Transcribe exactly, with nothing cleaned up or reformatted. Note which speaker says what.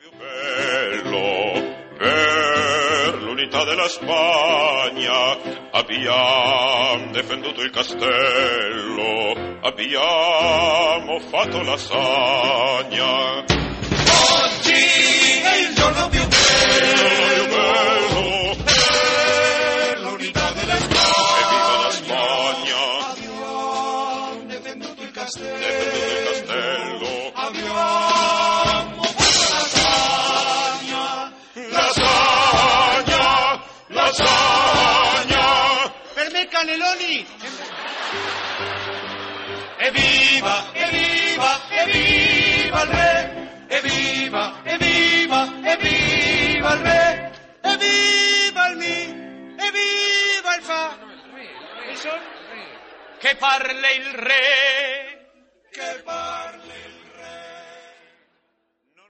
Speaker 1: più bello per l'unità della Spagna abbiamo difenduto il castello, abbiamo fatto la sagna.
Speaker 2: Oggi è il giorno più bello per l'unità della Spagna.
Speaker 1: Evviva la Spagna!
Speaker 2: Abbiamo difenduto il castello,
Speaker 1: Difenduto il castello.
Speaker 2: abbiamo fatto la sagna.
Speaker 1: La sagna! La sagna!
Speaker 2: Per me cannelloni! Evviva, evviva, evviva il re! Evviva, evviva, evviva il re! Evviva il mi! Evviva il fa! Che parla il re! Che parla